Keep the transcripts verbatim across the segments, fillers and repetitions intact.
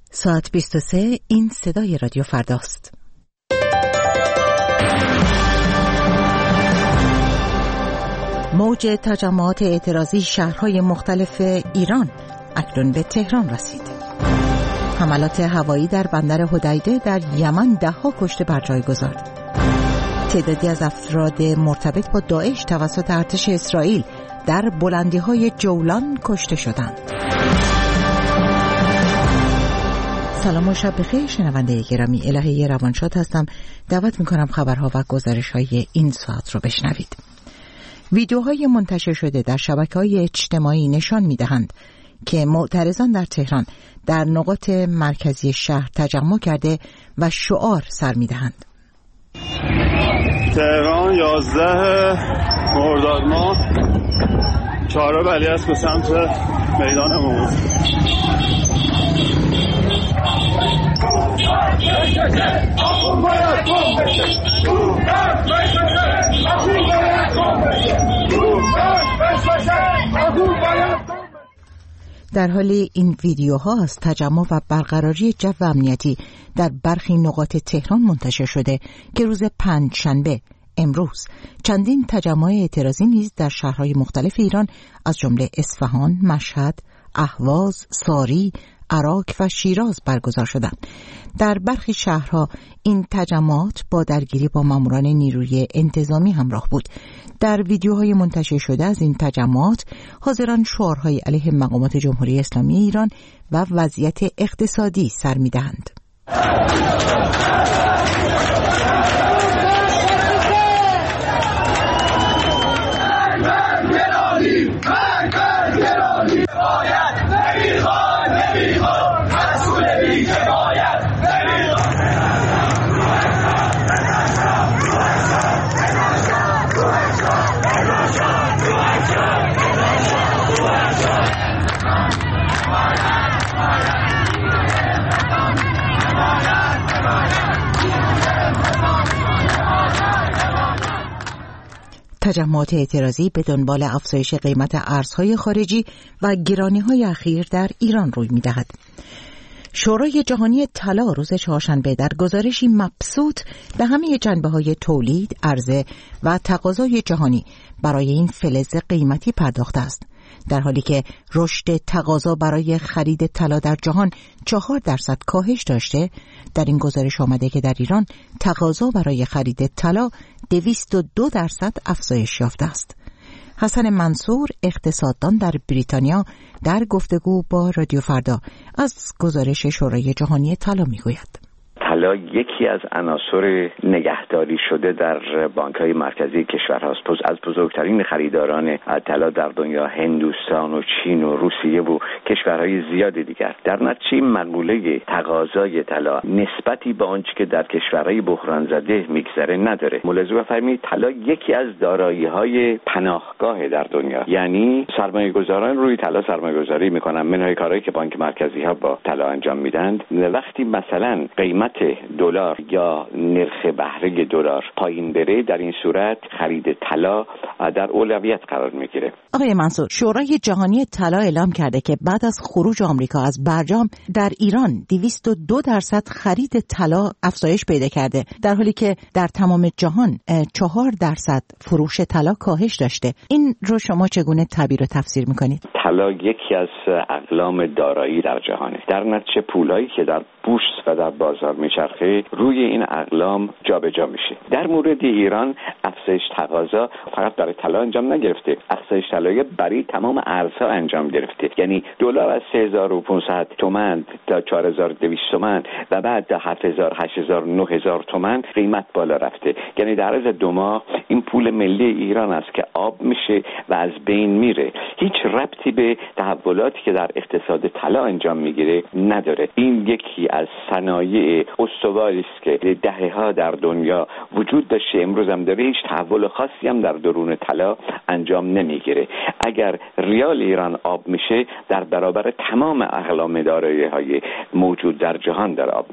ساعت بیست و سه، این صدای رادیو فرداست. موج تجمعات اعتراضی شهرهای مختلف ایران اکنون به تهران رسید. حملات هوایی در بندر حدیده در یمن ده ها کشته بر جای گذارد. تعدادی از افراد مرتبط با داعش توسط ارتش اسرائیل در بلندی‌های جولان کشته شدند. سلام و شب بخیر شنونده گرامی، الهه روانشاد هستم. دعوت میکنم خبرها و گزارش‌های این ساعت رو بشنوید. ویدیوهای منتشر شده در شبکه‌های اجتماعی نشان می‌دهند که معترضان در تهران در نقاط مرکزی شهر تجمع کرده و شعار سر می‌دهند. تهران یازده مرداد ماه چهارراه ولیعصر به سمت میدان امام در حال این ویدیوها از تجمع و برقراری جو امنیتی در برخی نقاط تهران منتشر شده که روز پنجشنبه امروز چندین تجمع اعتراضی نیز در شهرهای مختلف ایران از جمله اصفهان، مشهد، اهواز، ساری، عراق و شیراز برگزار شدند. در برخی شهرها این تجمعات با درگیری با ماموران نیروی انتظامی همراه بود. در ویدیوهای منتشر شده از این تجمعات حاضران شعارهای علیه مقامات جمهوری اسلامی ایران و وضعیت اقتصادی سر می‌دهند. تجمعات اعتراضی به دنبال افزایش قیمت ارزهای خارجی و گرانی‌های اخیر در ایران روی می‌دهد. شورای جهانی طلا روز چهارشنبه در گزارشی مبسوط به همه جنبه‌های تولید، عرضه و تقاضای جهانی برای این فلز قیمتی پرداخته است. در حالی که رشد تقاضا برای خرید طلا در جهان چهار درصد کاهش داشته، در این گزارش آمده که در ایران تقاضا برای خرید طلا دویست و دو درصد افزایش یافته است. حسن منصور، اقتصاددان در بریتانیا، در گفتگو با رادیو فردا از گزارش شورای جهانی طلا میگوید. طلا یکی از عناصر نگهداری شده در بانک‌های مرکزی کشورهاست. از بزرگترین خریداران طلا در دنیا هندوستان و چین و روسیه و کشورهای زیادی دیگر. در نتیجه مقوله تقاضای طلا نسبتی به آنچه که در کشورهای بحران زده میگذره نداره. ملاحظه بفرمایید طلا یکی از دارایی‌های پناهگاه در دنیا، یعنی سرمایه‌گذاران روی طلا سرمایه‌گذاری میکنن. منهای کارهایی که بانک مرکزی ها با طلا انجام میدن، وقتی مثلا قیمت دلار یا نرخ بهره دلار پایین بره، در این صورت خرید طلا در اولویت قرار میگیره. آقای منصور، شورای جهانی طلا اعلام کرده که بعد از خروج آمریکا از برجام در ایران دویست و دو درصد خرید طلا افزایش پیدا کرده، در حالی که در تمام جهان چهار درصد فروش طلا کاهش داشته. این رو شما چگونه تعبیر و تفسیر میکنید؟ طلا یکی از اقلام دارایی در جهانه. در نتیجه پولایی که در بورس و در بازار میچرخه روی این اقلام جابجا میشه. در مورد ایران افزایش تقاضا فقط برای طلا انجام نگرفته، افزایش طلایی برای تمام ارزها انجام گرفته. یعنی دلار از سه هزار و پانصد تومان تا چهار هزار و دویست تومان و بعد تا هفت هزار، هشت هزار، نه هزار تومان قیمت بالا رفته. یعنی در عرض دو ماه این پول ملی ایران است که آب میشه و از بین میره. هیچ ربطی به تحولاتی که در اقتصاد طلا انجام میگیره نداره. این یکی از صنایع استواری است که دهه‌ها در دنیا وجود داشته، امروز هم داره. هیچ تحول خاصی هم در درون طلا انجام نمیگیره. اگر ریال ایران آب میشه، در برابر تمام اقلام دارایی‌های موجود در جهان در آب میشه.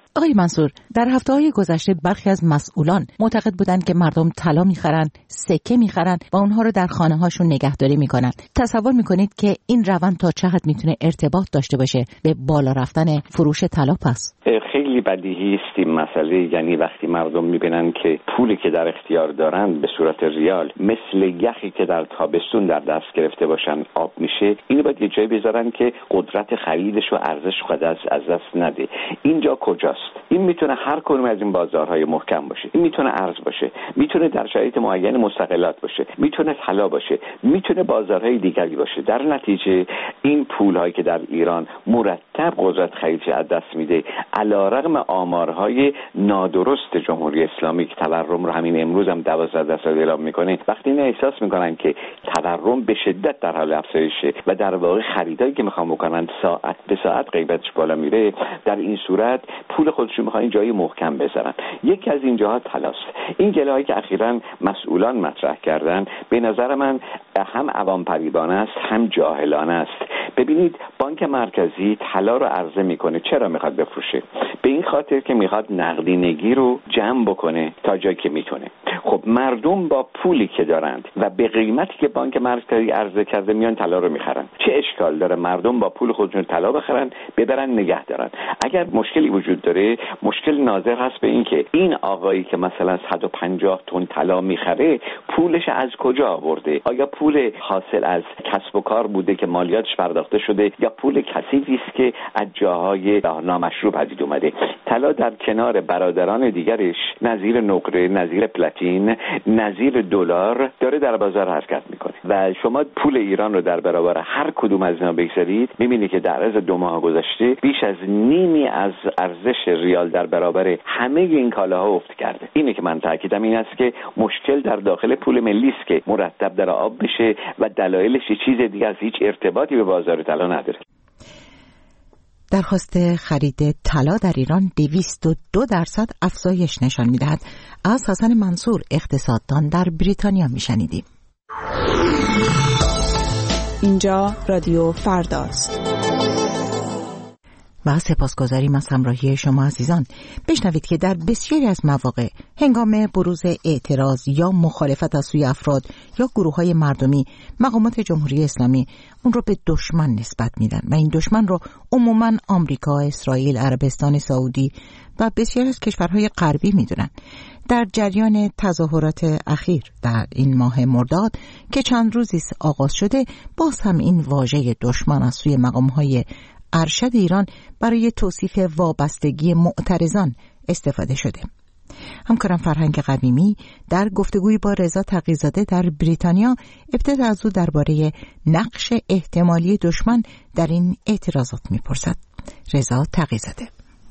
آقای منصور، در هفته‌های گذشته برخی از مسئولان معتقد بودند که مردم طلا می‌خرن، سکه می‌خرن و اونها رو در خانه‌هاشون نگهداری می‌کنن. تصور می‌کنید که این روند تا چه حد می‌تونه ارتباط داشته باشه به بالا رفتن فروش طلا؟ پس خیلی بدیهی است این مسئله. یعنی وقتی مردم می‌بینن که پولی که در اختیار دارن به صورت ریال مثل یخی که در تابستون در دست گرفته باشن آب میشه، اینو باید یه جایی بذارن که قدرت خریدش و ارزش خود از از دست نده. اینجا کجاست؟ این میتونه هر کدوم از این بازارهای محکم باشه، این میتونه ارز باشه، میتونه در شرایط معین مستقلات باشه، میتونه طلا باشه، میتونه بازارهای دیگری باشه. در نتیجه این پولهایی که در ایران مرتب قدرت خریدش از دست میده، علیرغم آمارهای نادرست جمهوری اسلامی که تورم رو همین امروز هم دوازده درصد اعلام میکنه، وقتی این احساس میکنن که تورم به شدت در حال افزایشه و در واقع خریدایی که میخوان بکنن ساعت به ساعت قیمتش بالا میره، در این صورت پول خودشون میخوان جای محکم بذارن. یکی از این جاها طلاست. این گله‌هایی که اخیراً مسئولان مطرح کردن به نظر من هم عوام پریبانه است هم جاهلانه است. ببینید بانک مرکزی طلا رو عرضه میکنه. چرا میخواد بفروشه؟ به این خاطر که میخواد نقدینگی رو جمع بکنه تا جایی که میتونه. خب مردم با پولی که دارند و به قیمتی که بانک مرکزی عرضه کرده میان طلا رو میخرن. چه اشکال داره مردم با پول خودشون طلا بخرن، ببرن نگه دارن؟ اگر مشکلی وجود داره، مشکل ناظر هست به این که این آقایی که مثلا صد و پنجاه تن طلا میخره پولش از کجا آورده؟ آیا پول حاصل از کسب و کار بوده که مالیاتش پرداخته شده یا پول کثیفی است که از جاهای نامشروع پدید اومده؟ طلا در کنار برادران دیگرش نظیر نقره، نظیر پلاتین، نظیر دلار داره در بازار حرکت میکنه و شما پول ایران رو در برابر هر کدوم از اینا بگذارید میبینید که در عرض دو ماه گذشته بیش از نیمی از ارزش ریال در برابر همه این کالاها افت کرده. اینه که من تاکیدم این است که مشکل در داخل پول ملی است که مرتب در آب بشه و دلایلش چیز دیگه از هیچ ارتباطی به بازار طلا نداره. درخواست خرید طلا در ایران دویست و دو درصد افزایش نشان می‌دهد. از حسن منصور اقتصاددان در بریتانیا میشنیدیم. اینجا رادیو فرداست. و سپاسگزاریم از همراهی شما عزیزان. بشنوید که در بسیاری از مواقع هنگام بروز اعتراض یا مخالفت از سوی افراد یا گروه‌های مردمی، مقامات جمهوری اسلامی اون رو به دشمن نسبت میدن و این دشمن رو عموماً آمریکا، اسرائیل، عربستان سعودی و بسیاری از کشورهای غربی میدونن. در جریان تظاهرات اخیر در این ماه مرداد که چند روزی آغاز شده، باز هم این واژه دشمن از سوی مقام‌های ارشد ایران برای توصیف وابستگی معترضان استفاده شده. همکارم فرهنگ قویمی در گفتگوی با رضا تقی‌زاده در بریتانیا ابتدا از او درباره نقش احتمالی دشمن در این اعتراضات میپرسد. رضا تقی‌زاده: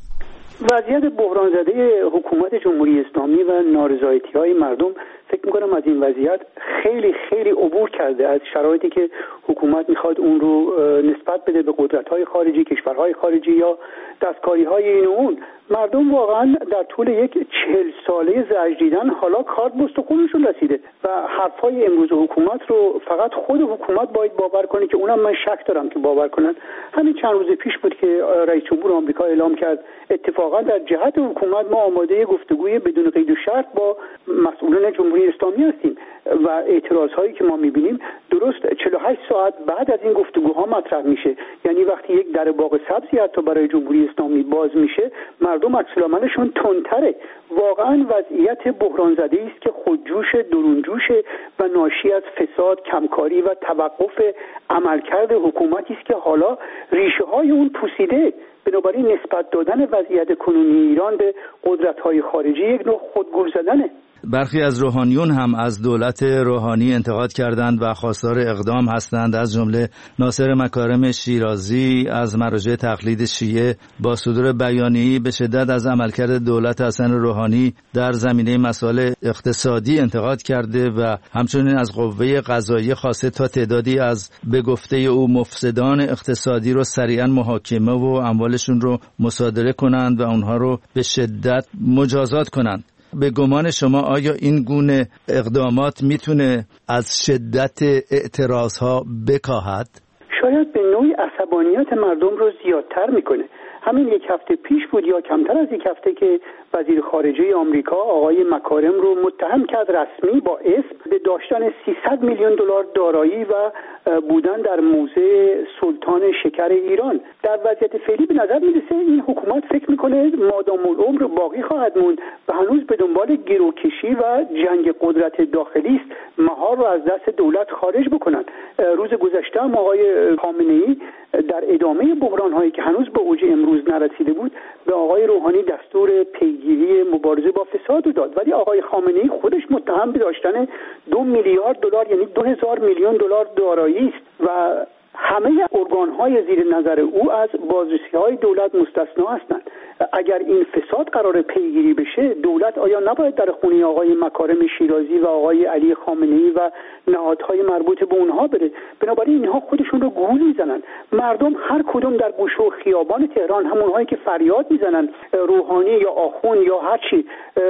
وضعیت بحران زده حکومت جمهوری اسلامی و نارضایتی‌های مردم فکر می‌کنم از این وضعیت خیلی خیلی عبور کرده، از شرایطی که حکومت می‌خواد اون رو نسبت بده به قدرت‌های خارجی، کشورهای خارجی یا دستکاری‌های این و اون. مردم واقعا در طول یک چهل ساله زجر دیدن حالا کارت بست و خودشون رسیده و حرفای امروز حکومت رو فقط خود حکومت باید باور کنه که اونم من شک دارم که باور کنن. همین چند روز پیش بود که رئیس جمهور آمریکا اعلام کرد اتفاقا در جهت حکومت ما آماده گفتگوی بدون قید و شرط با مسئولان جمهوری اسلامی هستیم و اعتراض هایی که ما میبینیم درست چهل و هشت ساعت بعد از این گفتگوها مطرح میشه. یعنی وقتی یک در باغ سبزی حتی برای جمهوری اسلامی باز میشه، مردم عکس‌العملشون تندتره. واقعا وضعیت بحران زده است که خودجوش، درونجوش و ناشی از فساد، کمکاری و توقف عملکرد حکومتی است که حالا ریشه های اون پوسیده. بنابراین نسبت دادن وضعیت کنونی ایران به قدرت‌های خارجی یک نوع خودگور زدنه. برخی از روحانیون هم از دولت روحانی انتقاد کردند و خواستار اقدام هستند، از جمله ناصر مکارم شیرازی از مراجع تقلید شیعه با صدور بیانیه‌ای به شدت از عملکرد دولت حسن روحانی در زمینه مسائل اقتصادی انتقاد کرده و همچنین از قوه قضاییه خواسته تا تعدادی از به گفته او مفسدان اقتصادی رو سریعا محاکمه و اموالشون رو مصادره کنند و اونها رو به شدت مجازات کنند. به گمان شما آیا این گونه اقدامات میتونه از شدت اعتراضها بکاهد؟ شاید به نوعی عصبانیت مردم رو زیادتر میکنه. همین یک هفته پیش بود یا کمتر از یک هفته که وزیر خارجه آمریکا آقای مکارم رو متهم کرد رسمی با اسم به داشتن سیصد میلیون دلار دارایی و بودن در موزه سلطان شکر ایران. در وضعیت فعلی به نظر میرسه این حکومت فکر میکنه مادام العمر باقی خواهد موند و هنوز به دنبال گروکشی و جنگ قدرت داخلی است مهار رو از دست دولت خارج بکنن. روز گذشته هم آقای خامنه‌ای در ادامه بحران‌هایی که هنوز به اوج امروز نرسیده بود به آقای روحانی دستور پیگیری مبارزه با فساد داد، ولی آقای خامنه‌ای خودش متهم به داشتن دو میلیارد دلار یعنی دو هزار میلیون دلار دارایی است و همه ارگان‌های زیر نظر او از بازرسی‌های دولت مستثنا هستند. اگر این فساد قرار پیگیری بشه دولت آیا نباید در خونه آقای مکارم شیرازی و آقای علی خامنه‌ای و نهادهای مربوط به اونها بره؟ بنابراین اینها خودشون رو گول میزنن. مردم هر کدوم در گوشه و خیابان تهران همونهایی که فریاد میزنن روحانی یا آخوند یا هر چی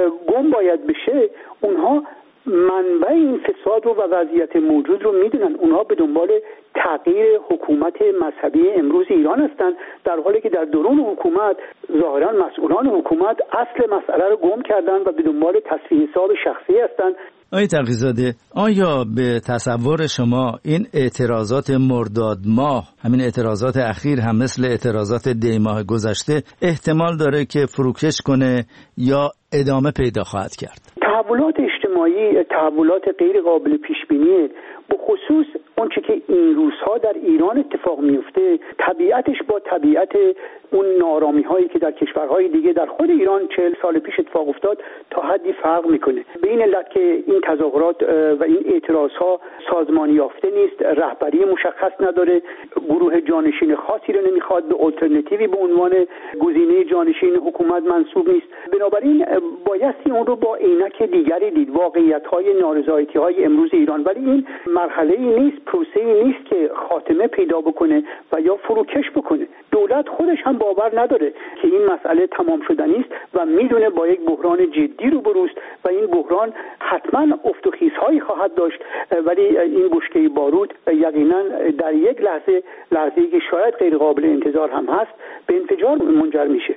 گم باید بشه، اونها منبع این فساد رو و وضعیت موجود رو میدونن. اونها به دنبال تغییر حکومت مذهبی امروز ایران هستند، در حالی که در درون حکومت ظاهرا مسئولان حکومت اصل مسئله رو گم کردن و به دنبال تصفیه حساب شخصی هستند. آقای تقی‌زاده، آیا به تصور شما این اعتراضات مرداد ماه، همین اعتراضات اخیر هم مثل اعتراضات دی ماه گذشته احتمال داره که فروکش کنه یا ادامه پیدا خواهد کرد؟ تحولات اجتماعی تحولات غیر قابل پیش بینیه، به خصوص اونچه که این روزها در ایران اتفاق میفته طبیعتش با طبیعت اون نارامی هایی که در کشورهای دیگه در خود ایران چهل سال پیش اتفاق افتاد تا حدی فرق میکنه. به این علت که این تظاهرات و این اعتراض ها سازمانی یافته نیست، رهبری مشخص نداره، گروه جانشین خاصی رو نمیخواد، به آلترناتیوی به عنوان گزینه جانشین حکومت منسوب نیست. بنابراین بایستی اون رو با عینک دیگری دید، واقعیت های نارضایتی های امروز ایران. ولی این مرحله ای نیست، پروسه ای نیست که خاتمه پیدا بکنه و یا فروکش بکنه. دولت خودش هم باور نداره که این مسئله تمام شدنی است و میدونه با یک بحران جدی روبروست و این بحران حتما افت و خیزهایی خواهد داشت، ولی این بشکه بارود یقینا در یک لحظه لحظه‌ای که شاید غیر قابل انتظار هم هست به انفجار منجر میشه.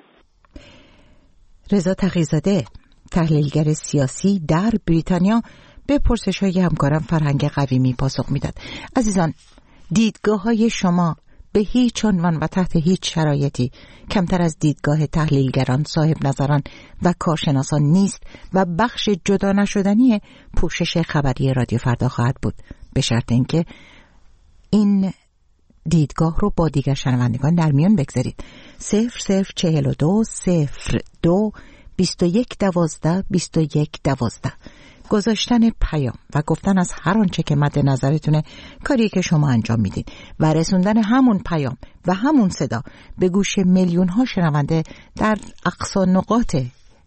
رضا تقی‌زاده، تحلیلگر سیاسی در بریتانیا، به پرسش‌های همکارم فرهنگ قویمی پاسخ میداد. عزیزان، دیدگاه‌های شما به هیچ عنوان و تحت هیچ شرایطی کمتر از دیدگاه تحلیلگران، صاحب نظران و کارشناسان نیست و بخش جدا نشدنی پوشش خبری رادیو فردا خواهد بود، به شرط اینکه این دیدگاه رو با دیگر شنوندگان در میان بگذارید. صفر صفر چهل و دو صفر دو بیست و یک دوازده بیست و یک دوازده. گذاشتن پیام و گفتن از هر آنچه که مد نظرتونه کاری که شما انجام میدید و رسوندن همون پیام و همون صدا به گوش میلیون ها شنونده در اقصا نقاط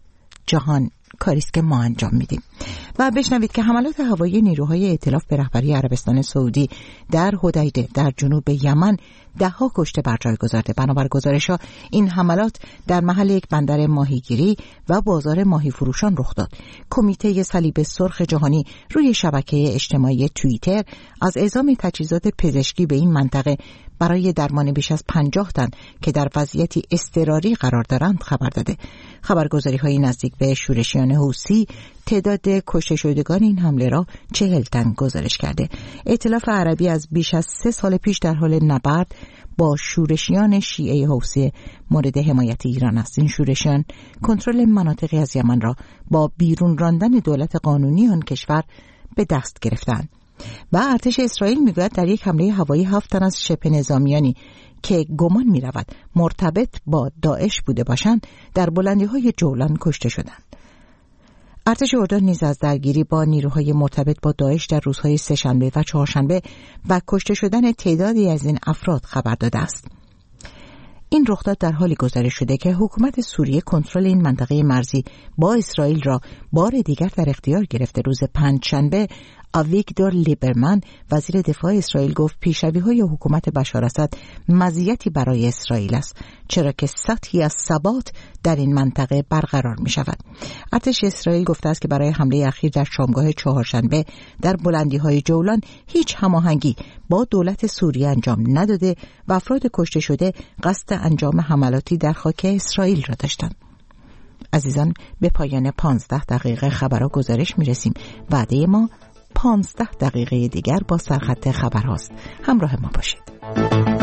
جهان کاری است که ما انجام میدیم. و بشنوید که حملات هوایی نیروهای ائتلاف به رهبری عربستان سعودی در حدیده در جنوب یمن ده ها کشته بر جای گذارده. بنابر گزارش‌ها این حملات در محل یک بندر ماهیگیری و بازار ماهی فروشان رخ داد. کمیته صلیب سرخ جهانی روی شبکه اجتماعی توییتر از اعزام تجهیزات پزشکی به این منطقه برای درمان بیش از پنجاه تن که در وضعیتی اضطراری قرار دارند خبر داده. خبرگزاری‌های نزدیک به شورشیان حوثی تعداد کشته شدگان این حمله را چهل تن گزارش کرده. ائتلاف عربی از بیش از سه سال پیش در حال نبرد با شورشیان شیعه حوثی مورد حمایت ایران است. این شورشیان کنترل مناطقی از یمن را با بیرون راندن دولت قانونی آن کشور به دست گرفتند. و ارتش اسرائیل میگوید در یک حمله هوایی هفت تن از شبه نظامیانی که گمان می رود مرتبط با داعش بوده باشند در بلندی های جولان کشته شدند. ارتش اردن نیز از درگیری با نیروهای مرتبط با داعش در روزهای سه‌شنبه و چهارشنبه و کشته شدن تعدادی از این افراد خبر داده است. این رخداد در حالی گزارش شده که حکومت سوریه کنترل این منطقه مرزی با اسرائیل را بار دیگر در اختیار گرفته. روز پنجشنبه آویگدور لیبرمن وزیر دفاع اسرائیل گفت پیشروی‌های حکومت بشار اسد مزیتی برای اسرائیل است، چرا که سطحی از ثبات در این منطقه برقرار می شود. ارتش اسرائیل گفته است که برای حمله اخیر در شامگاه چهارشنبه در بلندی‌های جولان هیچ هماهنگی با دولت سوریه انجام نداده و افراد کشته شده قصد انجام حملاتی در خاک اسرائیل را داشتند. عزیزان، به پایان پانزده دقیقه خبرها گزارش می رسیم. وعده ما پانزده دقیقه دیگر با سرخط خبر هاست. همراه ما باشید.